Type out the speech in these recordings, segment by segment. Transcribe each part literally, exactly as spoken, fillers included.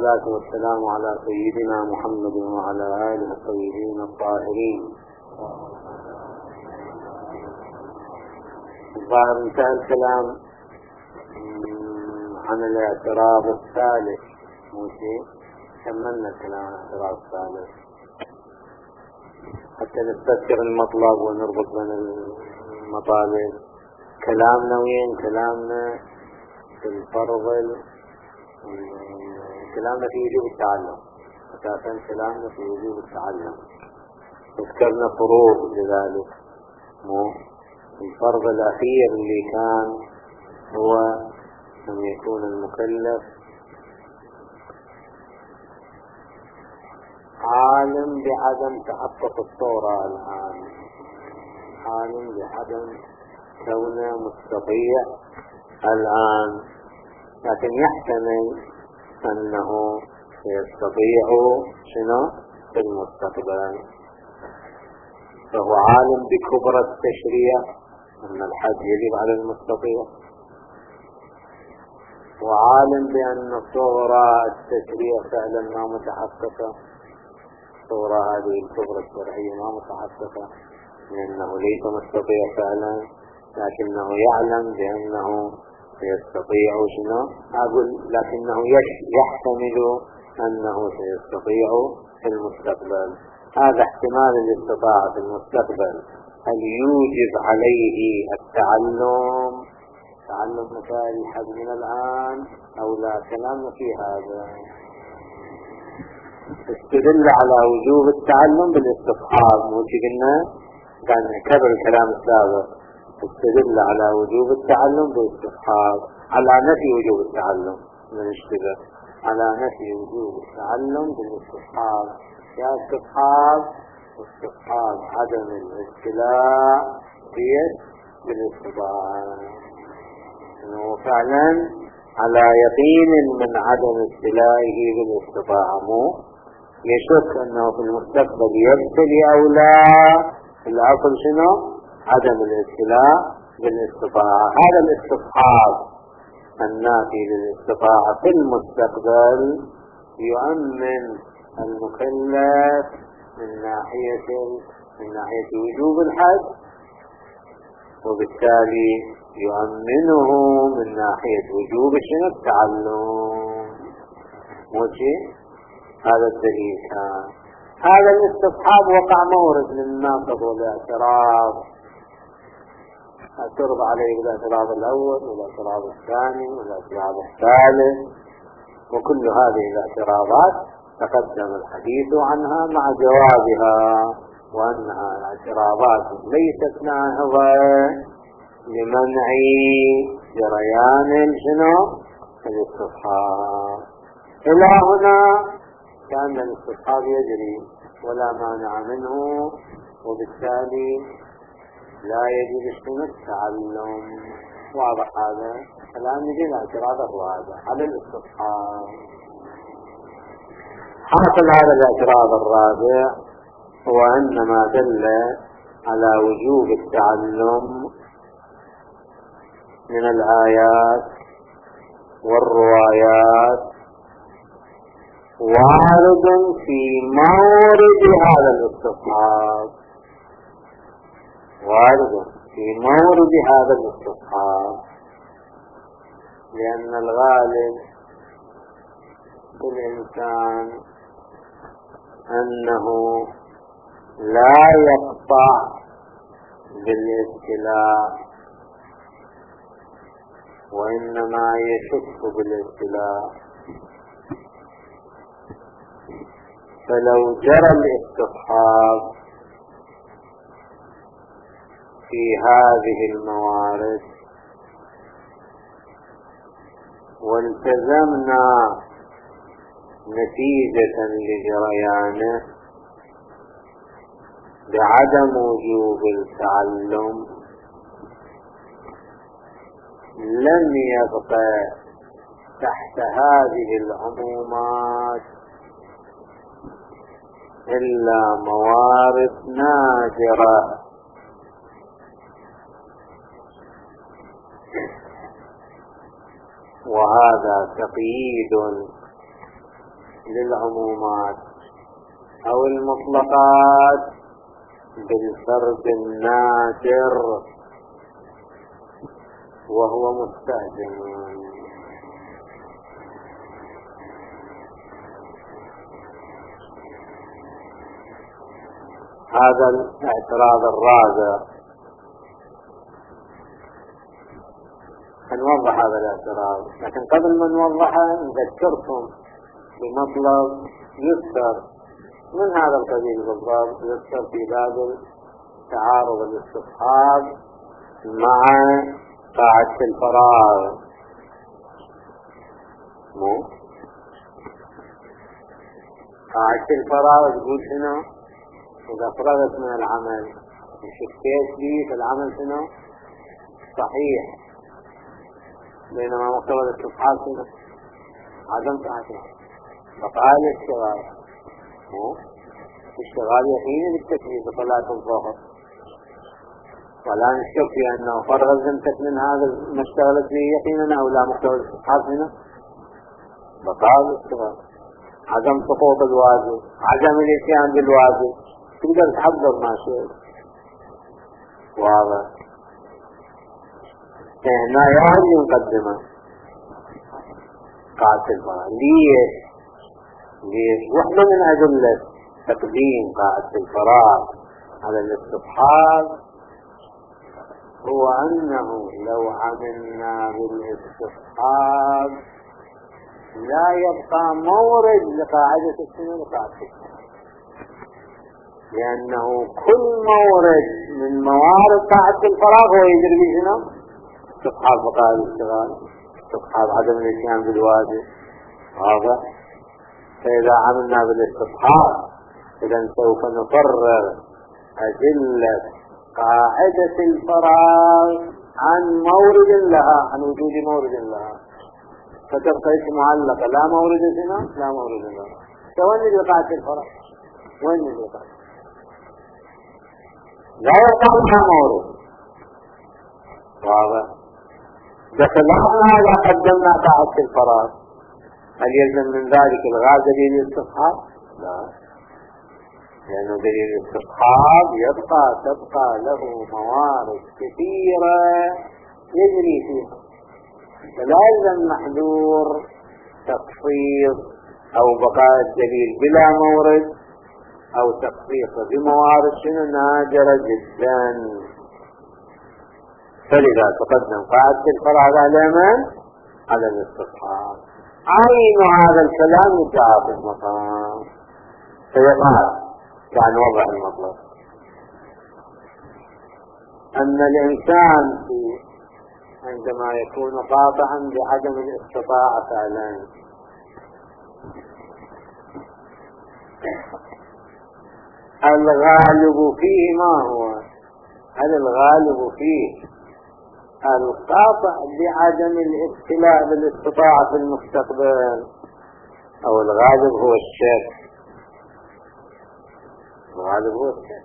والصلاة والسلام على سيدنا محمد وعلى آله الطيبين الطاهرين. الظاهر انتهى الكلام عن الاعتراض الثالث، مو شيء كملنا الكلام عن الاعتراض الثالث حتى نستذكر المطلب ونربط بين المطالب. كلامنا وين؟ كلامنا في الفرض، كلامنا في وجوب التعلم، أساسا كلامنا في وجوب التعلم. ذكرنا فروض لذلك، مو الفرض الأخير اللي كان هو أن يكون المكلف عالم بعدم تحقق الصورة الآن، عالم بعدم كونه مستطيع الآن، لكن يحتمل أنه سيستطيع شنو في المستقبل. فهو عالم بكبرى التشريع أن الحد يجب على المستطيع، وعالم بأن صورة التشريع فعلا ما متحققة، صورة هذه الكبرى الشرعية ما متحققة لأنه ليس مستطيع فعلا، لكنه يعلم بأنه سيستطيع شنو أقول لكنه يحتمل أنه سيستطيع في المستقبل. هذا احتمال الاستطاعة في المستقبل. هل يوجب عليه التعلم تعلم مسائل الحد من الآن أو لا؟ كلامنا في هذا. استدل على وجوب التعلم بالاستصحاب، مو قلنا كان كبر الكلام السابق. استدل على وجوب التعلم بالاستصحاب، على نفي وجوب التعلم من الاشتباه، على نفي وجوب التعلم بالاستصحاب. يا استصحاب استصحاب عدم الابتلاء بالاستطاعة، انه فعلا على يقين من عدم ابتلائه بالاستطاعة، مو يشك انه في المستقبل يبتلي او لا. الاصل شنو؟ عدم الابتلاء بالاستطاعة. هذا الاستصحاب النافي للاستطاعة في المستقبل يؤمن المكلف من ناحية من ناحية وجوب الحد، وبالتالي يؤمنه من ناحية وجوب شنو التعلم. موجه هذا الدليل. كان هذا الاستصحاب وقع مورد للناقض والاعتراض، اعترض عليه بالاعتراض الاول والاعتراض الثاني والاعتراض الثالث، وكل هذه الاعتراضات تقدم الحديث عنها مع جوابها، وانها الاعتراضات ليست ناهضة لمنع جريان شنو الاستصحاب. الى هنا كان الاستصحاب يجري ولا مانع منه، وبالتالي لا يجب شنو التعلم. واضح هذا الآن. نجي الاعتراض الرابع على الاستصحاب. حاصل هذا الاعتراض الرابع هو أن ما دل على وجوب التعلم من الآيات والروايات وارد في مورد هذا الاستصحاب، وارد في مورد هذا الاستصحاب، لأن الغالب في الإنسان أنه لا يقطع بالابتلاء، وإنما يشك بالابتلاء. فلو جرى الاستصحاب في هذه الموارد والتزمنا نتيجة لجريانه بعدم وجوب التعلم، لم يبقى تحت هذه العمومات إلا موارد نادرة وهذا تقييد للعمومات أو المطلقات بالفرد النادر وهو مستهجن. هذا الاعتراض الرابع. نوضح هذا الاعتراض، لكن قبل ما نوضحه نذكركم بمطلب يذكر من هذا القبيل بالضبط، يذكر في باب تعارض الاستصحاب مع قاعدة الفراغ. مو قاعدة الفراغ تقول شنو؟ إذا فرغت من العمل وشفتيت به فالعمل شنو؟ صحيح، بينما مقتضى الاستصحاب شنو؟ عدم صحته، بقاء الاشتغال. مو الاشتغال يقيني بالتكليف صلاة الظهر، ولا نشك في أنه فرغ ذمتك من هذا ما اشتغلت به يقينا أو لا. مقتضى الاستصحاب هنا بقاء الاشتغال، عدم سقوط الواجب، عدم الاتيان بالواجب، تقدر تحضر ما شئت. واضح؟ هنا يعني مقدمة قاعدة الفراغ. ليش؟ ليش؟ واحدة من أدلة تقديم قاعدة الفراغ على الاستصحاب هو أنه لو عملنا بالاستصحاب لا يبقى مورد لقاعدة السنة لقاعدة الفراغ، لأنه كل مورد من موارد قاعدة الفراغ هو يجري بشنو؟ استصحاب بقاء الاشتغال، استصحاب عدم الاتيان بالواجب. واضح؟ فإذا عملنا بالاستصحاب إذا سوف نفرغ أدلة قاعدة الفراغ عن مورد لها، عن وجود مورد لها، فتبقى معلقة لا مورد لها لا مورد لها. فوين اللي قاعدة الفراغ؟ وين اللي قاعدة؟ لا يقع لها مورد. واضح؟ بخلافنا إذا قدمنا قاعدة الفراغ هل يلزم من ذلك الغاء دليل الاستصحاب؟ لا، لأنه دليل الاستصحاب يبقى تبقى له موارد كثيرة يجري فيها، فلا يلزم محذور تخصيص أو بقاء الدليل بلا مورد أو تخصيصه بموارد شنو نادرة جدا. فلذا تقدم قاعدة الفراغ على من؟ على الاستصحاب. عين هذا الكلام يدعى في المقام، فيقال كان وضع المطلب أن الإنسان عندما يكون قاطعا بعدم الاستطاعة فعلا الغالب فيه ما هو؟ هل الغالب فيه القاطع بعدم الابتلاء بالاستطاعة في المستقبل أو الغالب هو الشك؟ الغالب هو الشك.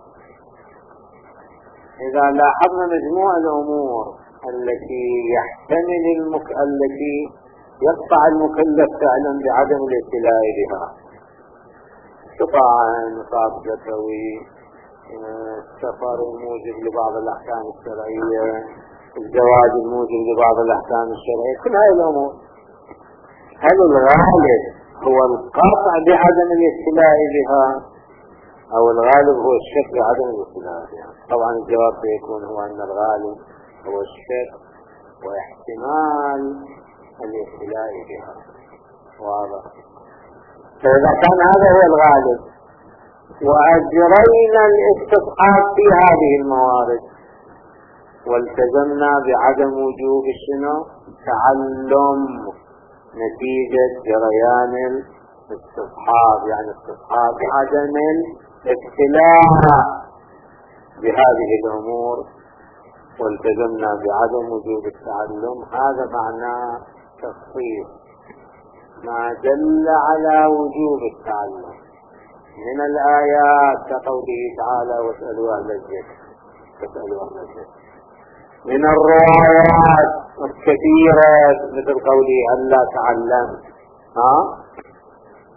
إذا لاحظنا مجموع الأمور التي يحتمل المك... التي يقطع المكلف فعلا بعدم الابتلاء بها، استطاعة نصاب زكوي، السفر الموجب لبعض الأحكام الشرعية، الزواج الموجب لبعض الأحكام الشرعية، كل هذه الأمور هل الغالب هو القطع بعدم الابتلاء بها أو الغالب هو الشك بعدم الابتلاء بها؟ طبعا الجواب سيكون هو أن الغالب هو الشك واحتمال الابتلاء بها. واضح؟ فإذا كان هذا هو الغالب وأجرينا الاستصحاب في هذه الموارد والتزمنا بعدم وجوب الشنو؟ تعلم نتيجة جريان الاستصحاب، يعني استصحاب عدم الابتلاء بهذه الأمور، والتزمنا بعدم وجوب التعلم، هذا معناه تخصيص ما دل على وجوب التعلم من الآيات كقوله تعالى واسألوا أهل الذكر، واسألوا أهل الذكر، من الروايات الكثيرة مثل قوله ألا تعلم، ها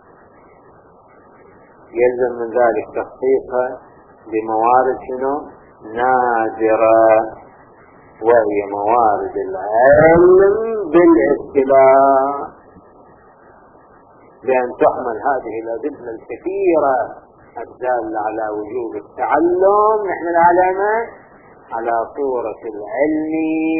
يلزم من ذلك تخصيصها بموارد شنو نادرة، وهي موارد العلم بالاستلاء، بأن تحمل هذه الأدلة الكثيرة الدالة على وجوب التعلم نحمل علينا على صورة العلم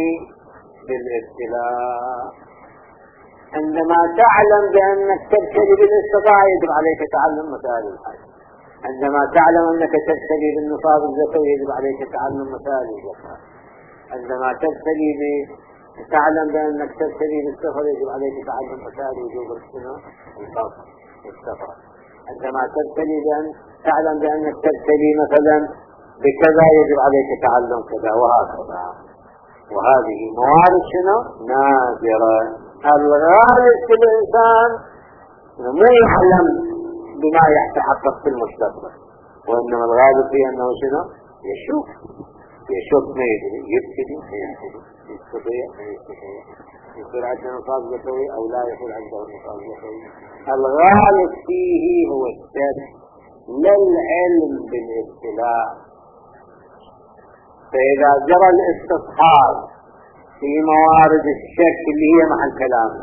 بالاستلاء. عندما تعلم بأنك تبتلي بالاستطاعة يجب عليك تعلم مسائل الحج. عندما تعلم أنك تبتلي بالنصاب الزكوي يجب عليك تعلم مسائل الزكاة. عندما تبتلي ب تعلم بأنك تبتلي بالسفر يجب عليك تعلم مسائل وجوب القصر والسفر. عندما تبتلي بأن تعلم بأنك تبتلي مثلا بكذا يجب عليك تعلم كذا، وهكذا. وهذه موارد شنو نادرة. الغالب في الإنسان مو يعلم بما يتحقق في المستقبل، وإنما الغالب فيه أنه شنو يشوف يشوف ما يدري، يبتدي ما يبتدي، يستطيع ما يستطيع، يصير عنده نصاب زكوي أو لا يصير عنده نصاب زكوي. الغالب فيه هو الشك، لا العلم بالاستلاء. فإذا جرى الاستصحاب في موارد الشك اللي هي محل كلام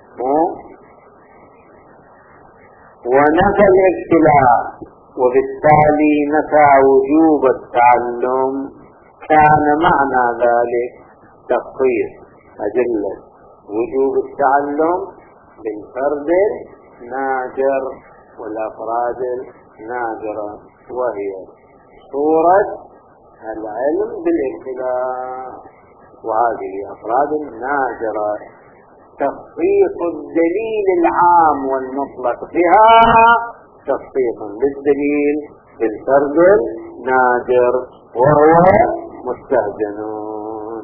ونفى الابتلاء وبالتالي نفى وجوب التعلم، كان معنى ذلك تخصيص أدلة وجوب التعلم بالفرد النادر والأفراد النادرة، وهي صورة العلم بالابتلاء، وهذه أفراد نادرة. تخصيص الدليل العام والمطلق بها تخصيص للدليل بالفرد النادر وهو مستهجنون.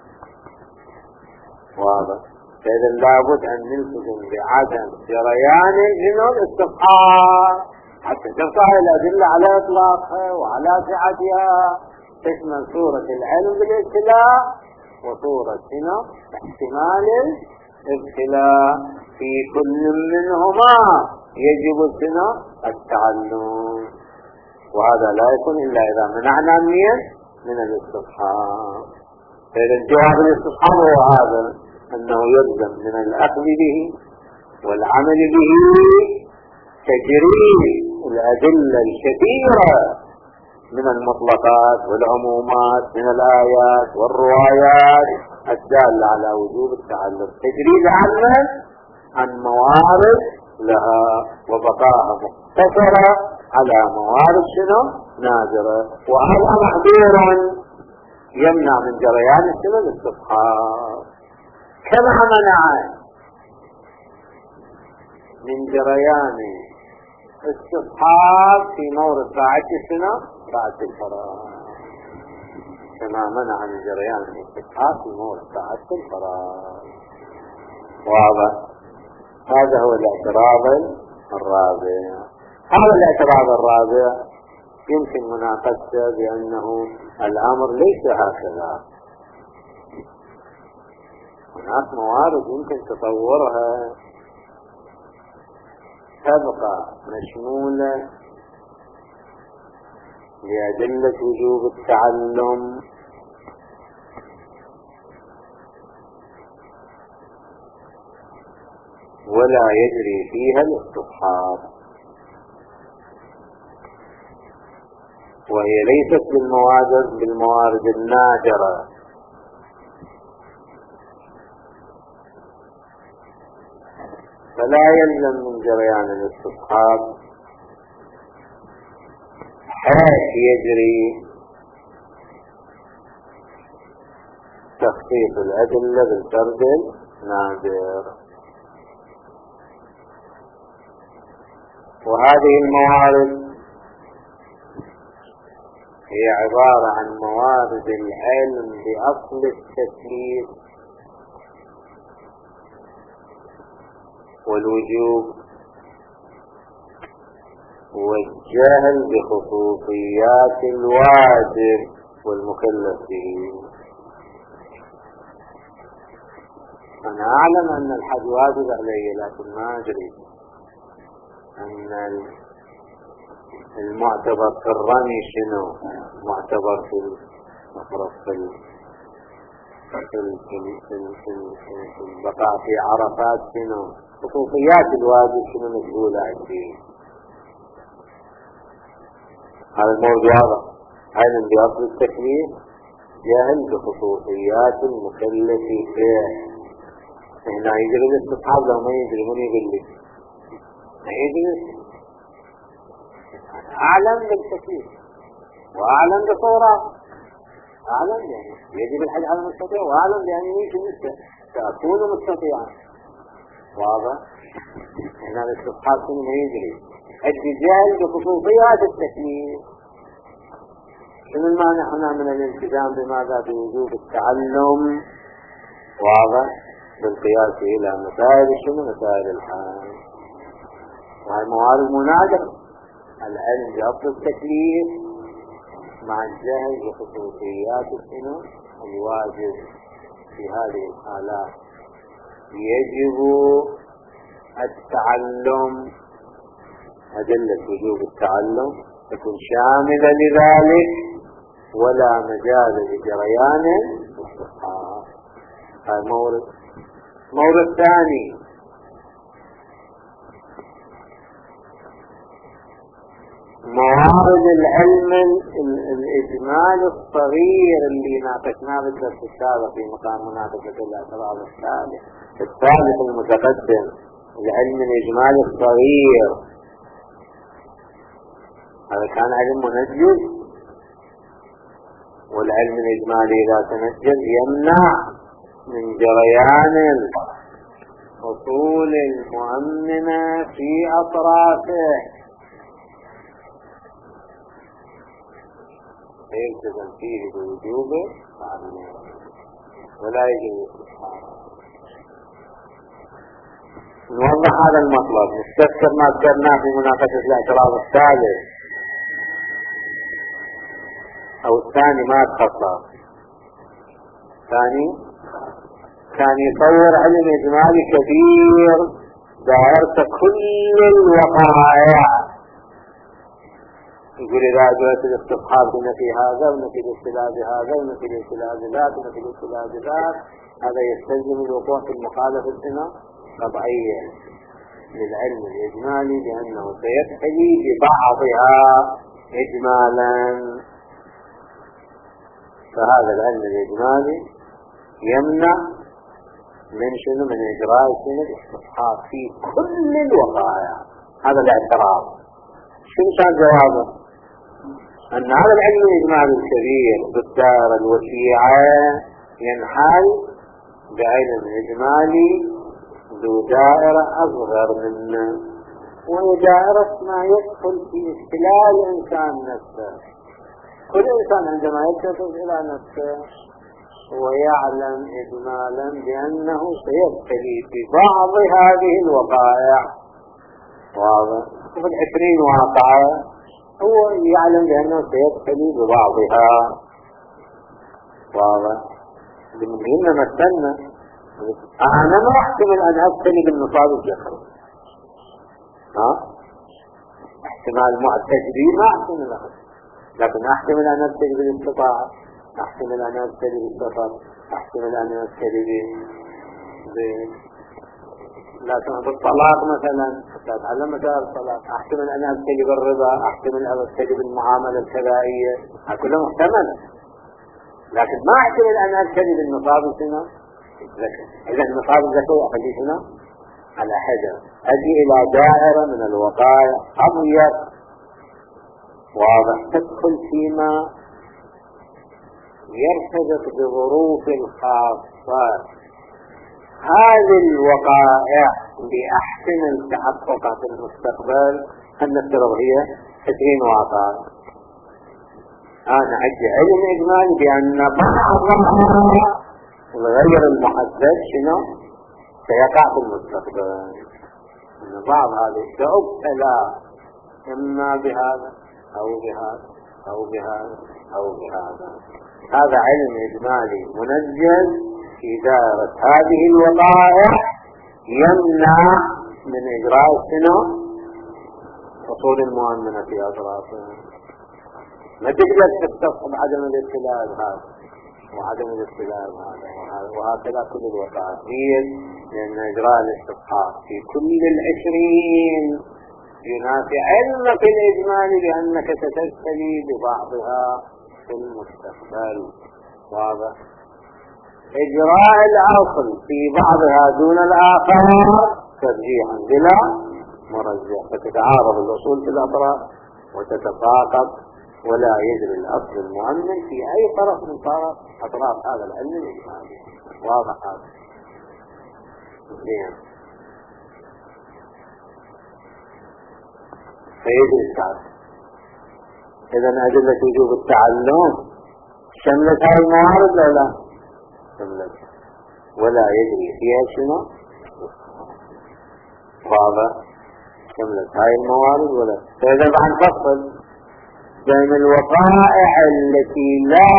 واضح؟ فإذا لابد أن نلتزم بعدم جريان الجنون استفحار حتى تبقى الأدلة على إطلاقها وعلى سعتها، تشمل صورة العلم بالابتلاء وصورة هنا احتمال الابتلاء. في كل منهما يجب السنة التعلم، وهذا لا يكون إلا إذا منعنا من الاستصحاب. فإذا جواب الاستصحاب هو هذا، أنه يلزم من الأخذ به والعمل به تجريد الأدلة الكثيرة من المطلقات والعمومات من الآيات والروايات الدالة على وجوب التعلم، تجريد عنها عن موارد لها وبقاها مقتصرة على موارد شنو نادرة، وهذا محظور يمنع من جريان السنة الاستصحاب، كما منع من جريان استصحاب في مورد ساعة السنة ساعة الفراغ، كما منع من جريان الاستصحاب في مورد ساعة الفراغ. واضح؟ هذا هو الاعتراض الرابع. هذا الاعتراض الرابع يمكن مناقشته بأنه الأمر ليس هكذا. هناك موارد يمكن تطورها تبقى مشمولة لأدلة وجوب التعلم ولا يجري فيها الاستصحاب، وهي ليست بالموارد بالموارد النادرة، فلا يلزم من جريان الاستصحاب حيث يجري تخصيص الأدلة بالفرد النادر. وهذه الموارد هي عبارة عن موارد العلم بأصل التكليف والوجوب والجهل بخصوصيات الواجب والمكلف به. أنا أعلم أن الحج واجب علي، لكن ما أدري أن المعتبر في الرمي شنو؟ معتبر في المفرط في في البقاء في عرفات شنو؟ خصوصيات الواجب شنو مسؤولة عنه؟ هذا الموضوع واضح. علم بأصل التكليف، جاهل بخصوصيات المكلف فيه. هنا يجري الاستصحاب لو ما يجري من يقول لي ما يجري. أعلم بالتكليف وأعلم بصورة، أعلم يعني يجب الحج على المستطيع، وأعلم بأن يمكن سأكون مستطيعا. واضح؟ هنا الاستصحاب ما يجري. الجهل بخصوصيات التكليف. شنو المعنى هنا من الالتزام بماذا؟ بوجوب التعلم. واضح؟ بالقياس إلى مسائل شنو؟ مسائل الحال. وهي موارد مناظرة. العلم بأصل التكليف مع الجهل بخصوصيات شنو؟ الواجب. في هذه الحالات يجب التعلم. أدلة وجوب التعلم تكون شاملة لذلك ولا مجال لجريان الاستصحاب. هذا مورد. مورد ثاني، موارد العلم الإجمال الصغير اللي ناقشناه بالدرس السابق في مقام مناقشة الاعتراض الثالث الثالث المتقدم. العلم الإجمال الصغير هذا كان علم منجز، والعلم الإجمالي إذا تنجز يمنع من جريان الأصول المؤمنة في أطرافه، فيلتزم فيه بوجوبه ولا يجب الاستصحاب. نوضح هذا المطلب، نستذكر ما ذكرناه في مناقشة الاعتراض الثالث أو الثاني. ما تخصص ثاني كان يصور علم إجمالي كبير دائرة كل الوقائع. يقول إذا جاءت الاستصحاب بنفي هذا ونفي الاستدلال بهذا ونفي الاستدلال بذاك ونفي الاستدلال بذاك، هذا يستلزم الوقوع في المخالفة السنة طبيعية للعلم الإجمالي لأنه سيبتلي ببعضها إجمالا. فهذا العلم الإجمالي يمنع من شنو؟ من إجراء سنة الاستصحاب في كل الوقائع. هذا الاعتراض. شنو كان جوابه؟ أن هذا العلم الإجمالي الكبير بالدائرة الوسيعة ينحل بعلم إجمالي ذو دائرة أصغر منه، وهي دائرة ما يدخل في استقلال الإنسان نفسه. كل إنسان عندما يدخل إلى نفسه ويعلم إجمالا بأنه سيبتلي ببعض هذه الوقائع. واضح؟ وفي العشرين واقعة هو يعلم بأنه سيبتلي ببعضها. واضح؟ لمهمة مثلنا أنا ما أحتمل أن أبتلي بالنصاب الجسر. ها؟ احتمال معتجبين ما أحتمل أخذ، لكن أحتمل أن أبتلي بالاستطاعة، أحتمل أن أبتلي بالسفر، أحتمل أن أبتلي ب لكن بالطلاق مثلا حتى أتعلم مسائل الطلاق، أحتمل أن أبتلي بالربا، أحتمل أن أبتلي بالمعاملة الكبائية، هذا كله محتمل. لكن ما أحتمل أن أبتلي بالنصاب السنة. إذا النصاب الزكوة أخليه هنا على حجر، أجي إلى دائرة من الوقائع أضيق. واضح؟ تدخل فيما يرتبط بظروف الخاصة. هذه الوقائع بأحسن التحقق في المستقبل أن نفترض هي عشرين واقع. أنا عندي علم إجمالي بأن بعضها الغير المحدد شنو سيقع في المستقبل. أن بعض هذه سأبتلى إما بهذا أو بهذا أو بهذا أو بهذا. هذا علم إجمالي منجز في دائرة هذه الوقائع يمنع من إجراء شنو الأصول المؤمنة في أطرافها. ما تقدر تتصف بعدم الاستلاب هذا وعدم الاستلاب هذا، وهكذا كل الوقائع هي لأن إجراء الاستصحاب في كل العشرين ينافي علمك الإجمال بأنك ستجتلي ببعضها في المستقبل. واضح؟ إجراء الأصل في بعضها دون الآخر ترجيحا بلا مرجح، فتتعارض الأصول في الأطراف وتتفاقم ولا يجري الأصل المؤمن في أي طرف من طرف أطراف هذا العلم الإجمالي. واضح هذا؟ زين. فيجري التعلم. إذا أدلة وجوب التعلم شملت هذه الموارد لا لا؟ شملت. ولا يجري فيها شنو؟ واضح؟ شملت هذه الموارد ولا؟ فإذا عن فصل بين الوقائع التي لا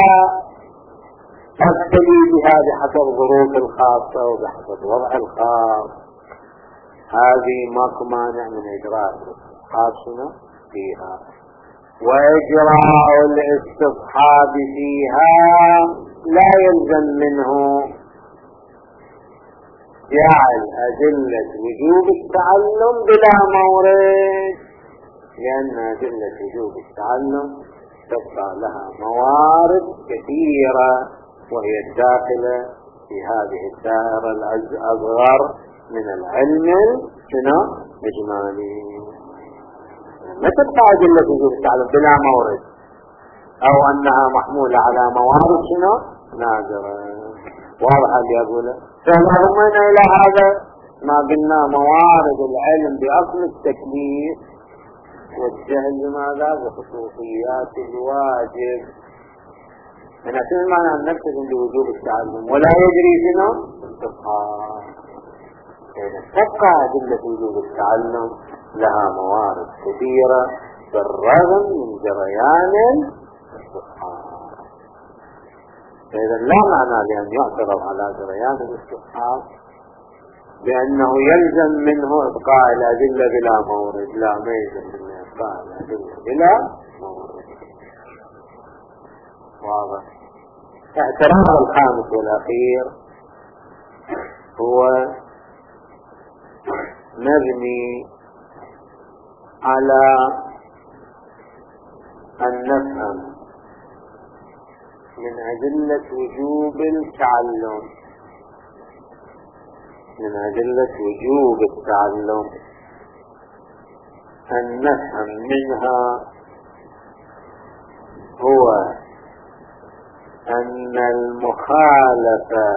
تختلي بها بحسب الظروف الخاصة وبحسب الوضع الخاص، هذه ماكو مانع من إجراء الاستصحاب فيها، وإجراء الاستصحاب فيها لا يلزم منه جعل أدلة وجوب التعلم بلا مورد، لأن أدلة وجوب التعلم تبقى لها موارد كثيرة وهي الداخلة في هذه الدائرة الأصغر من العلم شنو؟ إجمالي. ما تبقى أدلة وجوب التعلم بلا مورد أو أنها محمولة على موارد شنو؟ نادرة. واضح اللي أقوله؟ فنظمنا إلى هذا ما قلنا موارد العلم بأصل التكليف والجهل بماذا؟ بخصوصيات الواجب. من أسمى معنى أن نقصد بوجوب التعلم ولا يجري شنو؟ استصحاب. تبقى أدلة وجوب التعلم لها موارد كثيرة بالرغم من جريان الاستصحاب. فإذا لا معنى لأن يعترض على جريان الاستصحاب بأنه يلزم منه إبقاء الأدلة بلا مورد. لا، ما يلزم منه إبقاء الأدلة بلا مورد. واضح؟ اعتراض الخامس والأخير هو مبني على أن نفهم من أدلة وجوب التعلم من أدلة وجوب التعلم أن نفهم منها هو أن المخالفة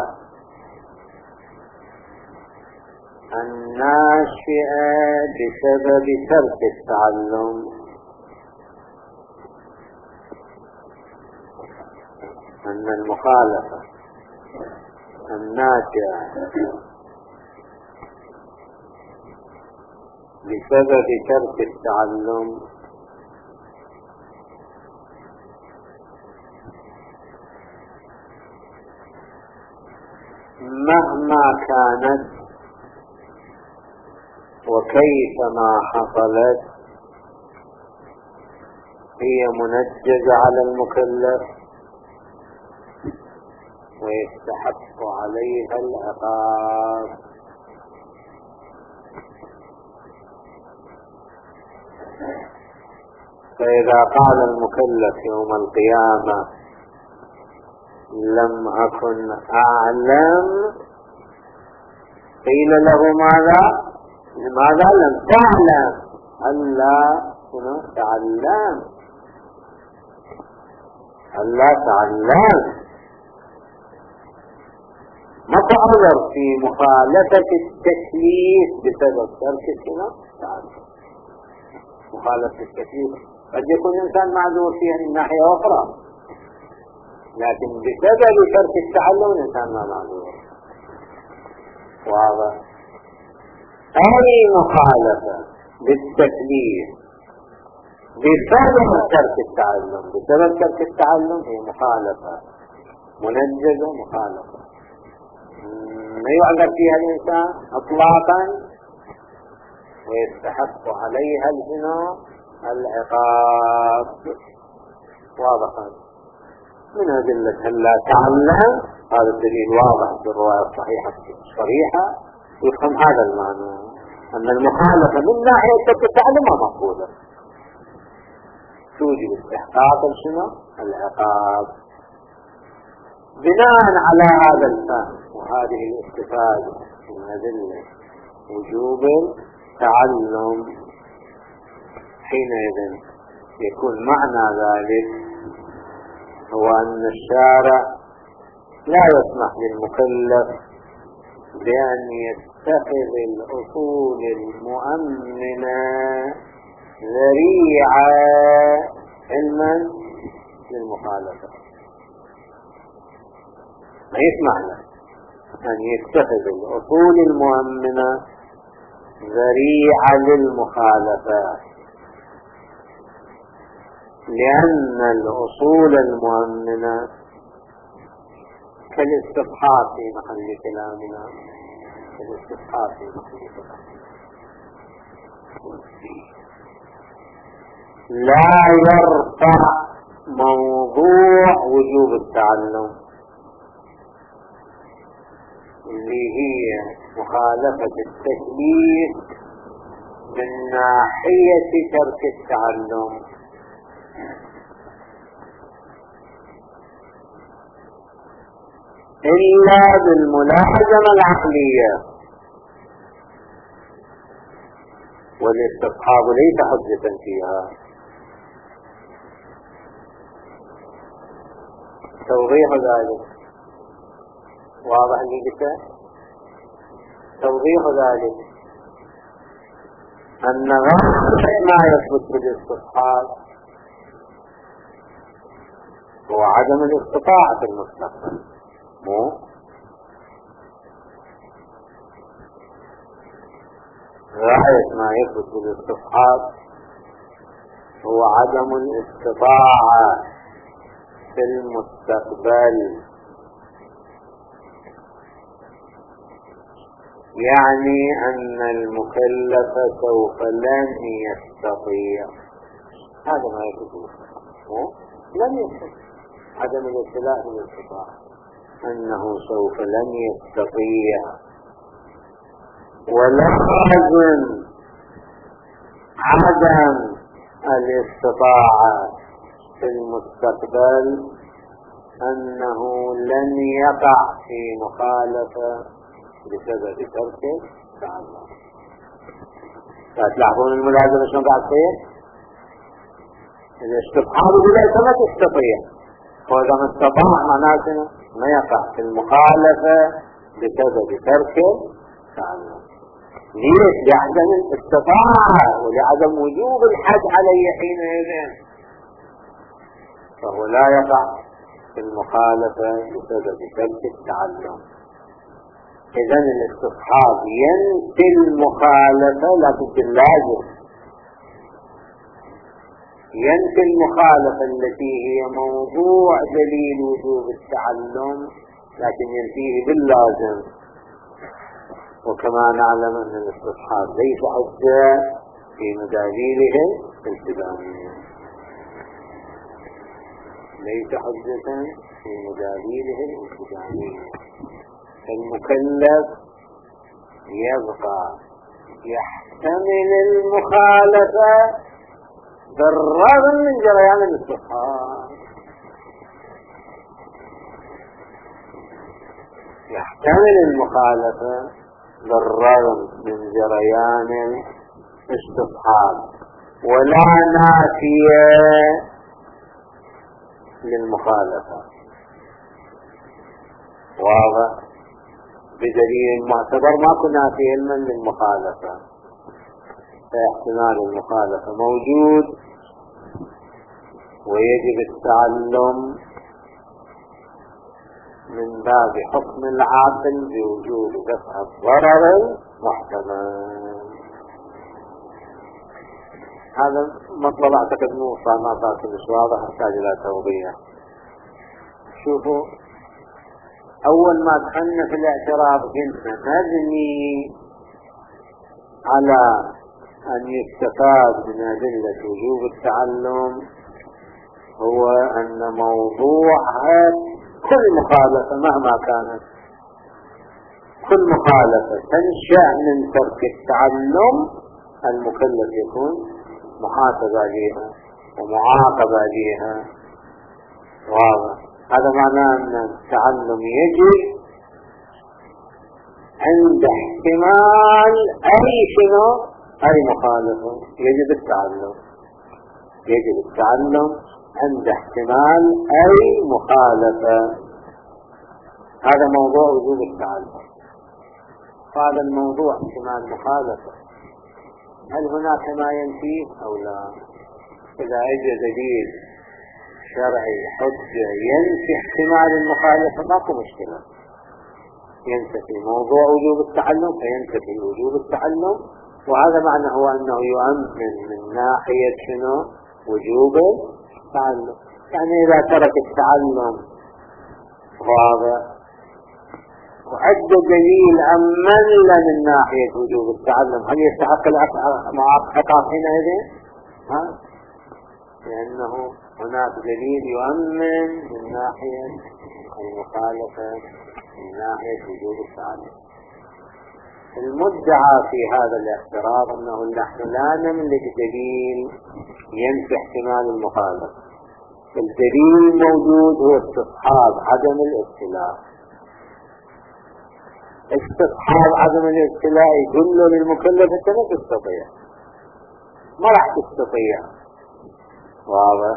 الناشئة بسبب ترك التعلم أن المخالفة الناشئة بسبب ترك التعلم مهما كانت وكيفما حصلت هي منجزة على المكلف ويستحق عليها العقاب. فإذا قال المكلف يوم القيامة لم أكن أعلم قيل له ماذا؟ لماذا لم تعلم؟ ألا تعلم ألا تعلم ما تعذر في مخالفة التكليف بسبب ترك السنة. مخالفة التكليف قد يكون الإنسان معذور فيها من ناحية أخرى، لكن بسبب ترك التعلم الإنسان ما معذور. واضح؟ أي مخالفة بالتكليف بسبب ترك التعلم بسبب ترك التعلم هي مخالفة منجزة، مخالفة ما يعذر فيها الإنسان إطلاقا ويستحق عليها الجناح العقاب. واضح من أدلة لا تعلم، هذا الدليل واضح بالرواية الصحيحة الصريحة يفهم هذا المعنى، أن المخالفة من ناحية ترك التعلم مقبولة، توجب استحقاق شنو؟ العقاب. بناء على هذا الفهم وهذه الاستفادة من أدلة وجوب التعلم، حينئذ يكون معنى ذلك هو أن الشارع لا يسمح للمكلف بأن يتخذ الأصول المؤمنة ذريعة علما للمخالفة، ما يسمح له أن يتخذ الأصول المؤمنة ذريعة للمخالفة، لأن الأصول المؤمنة كالاستصحاب في محل كلامنا، كالاستصحاب في محل كلامنا لا يرفع موضوع وجوب التعلم اللي هي مخالفة التكليف من ناحية ترك التعلم، إلا بالملاحظة العقلية، والاستصحاب ليس حجة فيها. توضيح ذلك واضح لي كده؟ توضيح ذلك أن غاية ما يثبت بالاستصحاب هو عدم الاستطاعة في المستقبل، مو غاية ما يثبت بالاستصحاب هو عدم الاستطاعة في المستقبل، يعني أن المكلف سوف لن يستطيع، هذا ما يثبت بالاستصحاب، لن يستطيع، عدم الاطلاع بالاستطاعة أنه سوف لن يستطيع. ولازم عدم الاستطاعة في المستقبل أنه لن يقع في مخالفة بسبب ترك التعلم. فتلاحظون الملازمة شلون قاعد تصير؟ الاستطاعة بلا ما تستطيع، وإذا ما استطاع معناته ما يقع في المخالفة بسبب ترك التعلم. ليش؟ لعدم الاستطاعة ولعدم وجوب الحد عليه حينئذ، فهو لا يقع في المخالفة بسبب ترك التعلم. إذن الاستصحاب ينفي المخالفة لابد اللازم، ينفي المخالفة التي هي موضوع دليل وجوب التعلم، لكن ينفيه باللازم. وكما نعلم أن الاستصحاب ليس حجة في مدليله الالتزامية، ليس حجة في مدليله الالتزامية. المكلف يبقى يحتمل المخالفة بالرغم من جريان الاستصحاب، يحتمل المخالفة بالرغم من جريان الاستصحاب، ولا نافية للمخالفة. واضح؟ بدليل معتبر ماكو نافي علما للمخالفة، فاحتمال المخالفة موجود، ويجب التعلم من باب حكم العاقل بوجود دفع الضرر المحتمل. هذا مطلب اعتقد موصى ما صار كلش واضح، يحتاج الى توضيح. شوفوا، اول ما دخلنا في الاعتراف قلنا نبني على أن يستفاد من أدلة وجوب التعلم هو أن موضوعها كل مخالفة مهما كانت، كل مخالفة تنشأ من ترك التعلم المكلف يكون محاسب عليها ومعاقب عليها. واضح؟ هذا معناه أن التعلم يجب عند احتمال أي شنو أي مخالفة، يجب التعلم، يجب التعلم عند احتمال أي مخالفة. هذا موضوع وجوب التعلم. هذا الموضوع احتمال مخالفة، هل هناك ما ينفيه أو لا؟ إذا أجى دليل شرعي حجة ينفي احتمال المخالفة ماكو مشكلة، ينتفي موضوع وجوب التعلم فينتفي وجوب التعلم. وهذا معنى هو أنه يؤمن من ناحية شنو وجوب التعلم. يعني إذا ترك التعلم واضح وعد دليل أمن من ناحية وجوب التعلم، هل يستحق العقاب حينئذ؟ ها؟ لأنه هناك دليل يؤمن من ناحية المخالفة من ناحية وجوب التعلم. المدعى في هذا الاعتراض أنه نحن لا نملك دليل ينفي احتمال المخالفة. الدليل الموجود هو استصحاب عدم الابتلاء. استصحاب عدم الابتلاء يقول للمكلف انت ما تستطيع، ما راح تستطيع. واضح؟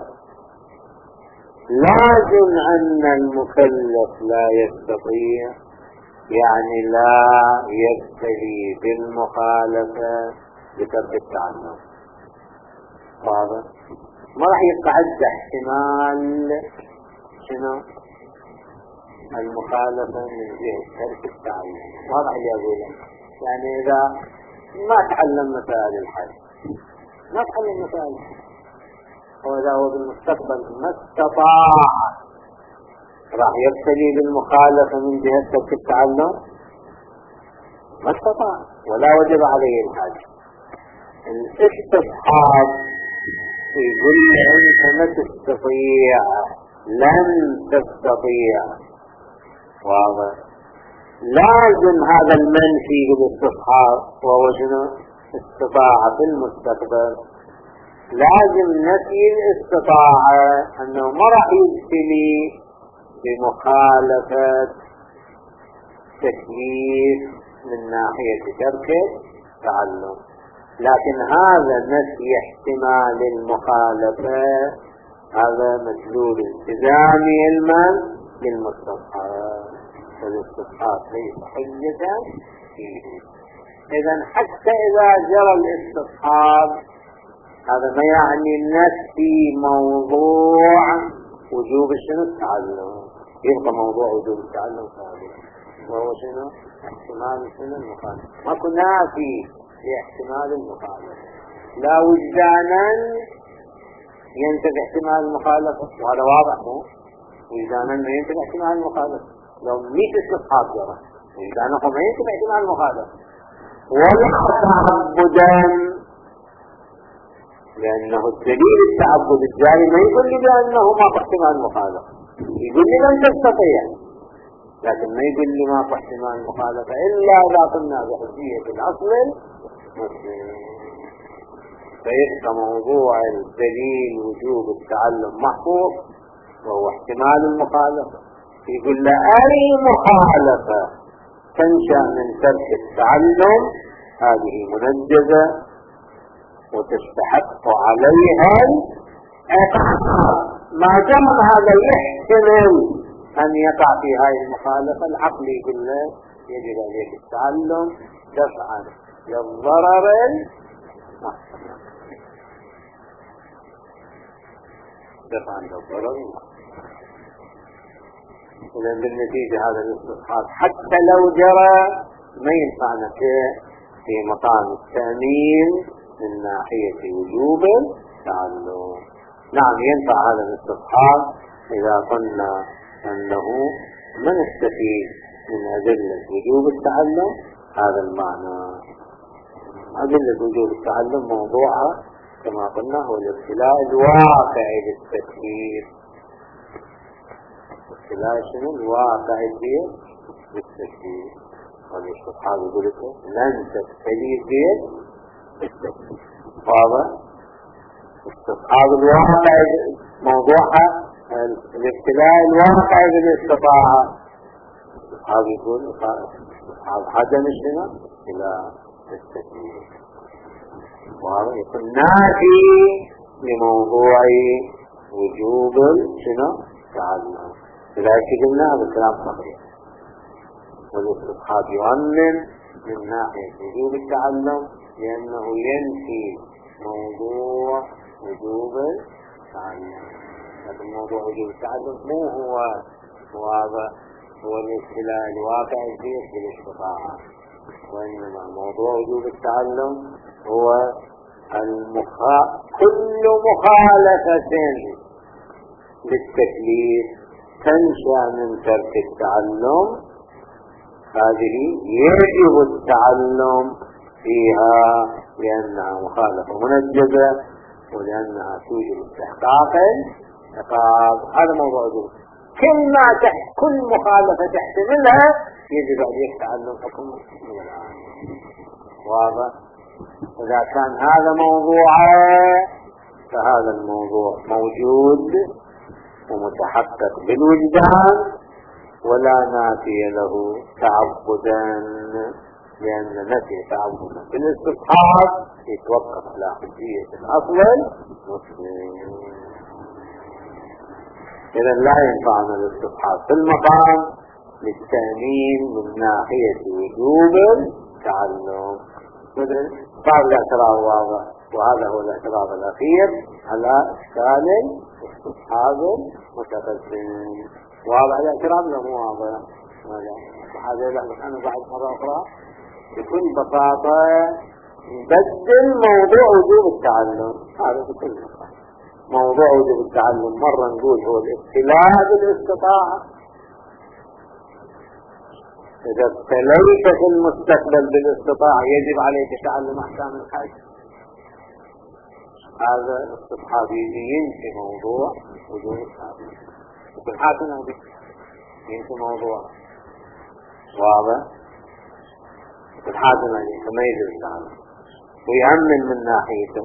لازم أن المكلف لا يستطيع يعني لا يبتلي بالمخالفة بترك التعلم. واضح؟ ما راح يتعد احتمال شنو المخالفة من جهة ترك التعلم. واضح اللي أقوله؟ يعني إذا ما تعلم مسائل الحج ما تعلم مسائل الحج وإذا هو بالمستقبل ما استطاع راح يبتلي بالمخالفة من جهة ترك التعلم؟ ما استطاع ولا وجب عليه الحج. الاستصحاب يقول أنت ما تستطيع، لن تستطيع. واضح؟ لازم هذا المنفي بالاستصحاب وهو شنو؟ استطاع في المستقبل. لازم نفي الاستطاعة أنه ما راح يبتلي بمخالفة تكليف من ناحية ترك التعلم. لكن هذا نفي احتمال المخالفة هذا مدلول التزام علما للمستصحاب، فالاستصحاب ليس حجة فيه. إذن حتى إذا جرى الاستصحاب هذا ما يعني نفي موضوع وجوب شنو التعلم، يبقى موضوع وجوب التعلم ثابت وهو شنو احتمال شنو المخالفة. ماكو نافي لاحتمال المخالفة، لا وجدانا ينتفي احتمال المخالفة، وهذا واضح مو وجدانا ما ينتفي احتمال المخالفة. لو مئة استصحاب جرى وجدانا ما ينتفي احتمال المخالفة. ولا تعبدا، لأنه الدليل التعبد الجاري ما يقول لي بأنه ما احتمال المخالفة، يقول لي لن تستطيع، لكن ما يقول لي ما احتمال المخالفة إلا إذا قلنا بحجية الأصل المسلم. فيبقى موضوع الدليل وجوب التعلم محفوظ وهو احتمال المخالفة. يقول له أي مخالفة تنشأ من ترك التعلم هذه منجزة وتستحق عليها العقاب ما دام هذا يحتمل أن يقع في هذه المخالفة. العقل يقول له يجب عليك التعلم دفعا للضرر المحتمل، دفعا للضرر المحتمل. إذن بالنتيجة هذا الاستصحاب حتى لو جرى ما ينفعنا في مقام التأمين من ناحية وجوب التعلم. نعم ينفع هذا الاستصحاب إذا قلنا أنه ما نستفيد من أدلة وجوب التعلم هذا المعنى. أدلة وجوب التعلم موضوعها كما قلنا هو الابتلاء الواقعي بالتكليف. الابتلاء شنو؟ الواقعي بالتكليف. والاستصحاب يقول لك لن تبتلي بالتكليف. واضح؟ استصحاب الواقعي موضوعها الابتلاء الواقعي بالاستطاعة. الاستصحاب يقول استصحاب عدم شنو؟ إلى التكليف. وهذا يكون نافي لموضوع وجوب شنو؟ تعلم. لذلك قلنا هذا الكلام صحيح. والاستصحاب يؤمن من ناحية وجوب التعلم لأنه ينفي موضوع وجوب التعلم. هذا الموضوع وجوب التعلم مو هو هذا هو الابتلاء الواقع فيه بالاستطاعة، وإنما موضوع وجوب التعلم هو المخا... كل مخالفة للتكليف تنشأ من ترك التعلم هذه يجب التعلم فيها لأنها مخالفة منجزة ولأنها توجب استحقاق العقاب. هذا موضوع وجوب. كل ما تحت كل مخالفة تحتملها يجب عليك تعلم حكم من الآن. واضح؟ إذا كان هذا موضوعا فهذا الموضوع موجود ومتحقق بالوجدان ولا نافي له تعبدا، لأن نفي تعبدا بالاستصحاب يتوقف على حجية الأصل المسلم. إذا لا ينفعنا الاستصحاب في المقام للتأمين من ناحية وجوب التعلم. بعض الاعتراض واضح، وهذا هو الاعتراض الأخير على إشكال استصحاب متقدم. واضح الاعتراض لا مو واضح؟ هذا يلاحظ أنا بعد مرة أخرى بكل بساطة نبدل موضوع وجوب التعلم. هذا بكل بساطة موضوع وجوب التعلم مرة نقول هو الابتلاء بالاستطاعة. إذا ابتليت في المستقبل بالاستطاعة يجب عليك تعلم أحكام الحج. هذا الاستصحاب ينفي موضوع وجوب التعلم. وفي الحاكم هذا ينفي موضوع واضح. في الحاكم هذا كما يجب التعلم ويأمن من ناحيته.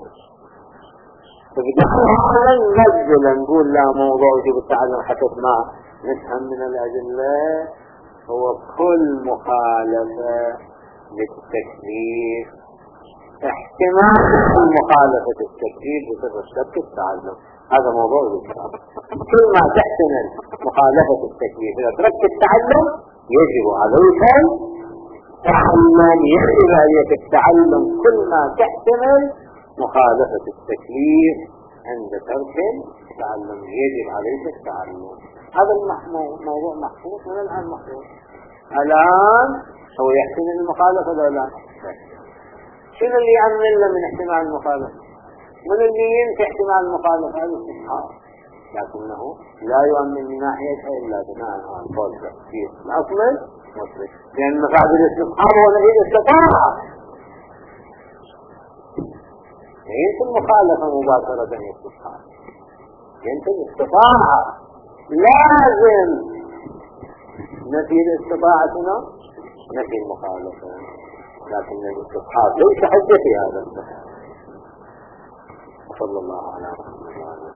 فبدأنا ننزل نقول لا موضوع وجوب التعلم حسب ما نفهم من الأدلة هو كل مخالفة للتكليف احتمال مخالفة التكليف بسبب شرط التعلم. هذا موضوع وجوب التعلم. كل ما تحتمل مخالفة التكليف إذا تركت التعلم يجب عليك تعلم. يجب عليك التعلم كل ما تحتمل مخالفة التكليف. عند ترك التعلم يجب عليك التعلم. هذا الموضوع محفوظ من الآن محفوظ. الآن هو يحتمل المخالفة ولا لا؟ شنو اللي يعمل له من احتمال المخالفة؟ من اللي ينفي احتمال المخالفة؟ هذا الاستصحاب، لكنه لا يؤمن من ناحيتها إلا بناء على قول تفسير الأصل المسلم، لأن مفاد الاستصحاب هو الذي استطاع ينفي المخالفة مباشرة الاستصحاب. ينفي الاستطاعة لازم نفي الاستطاعة نفي المخالفة، لكن الاستصحاب ليس حجة في هذا. صلى الله على محمد.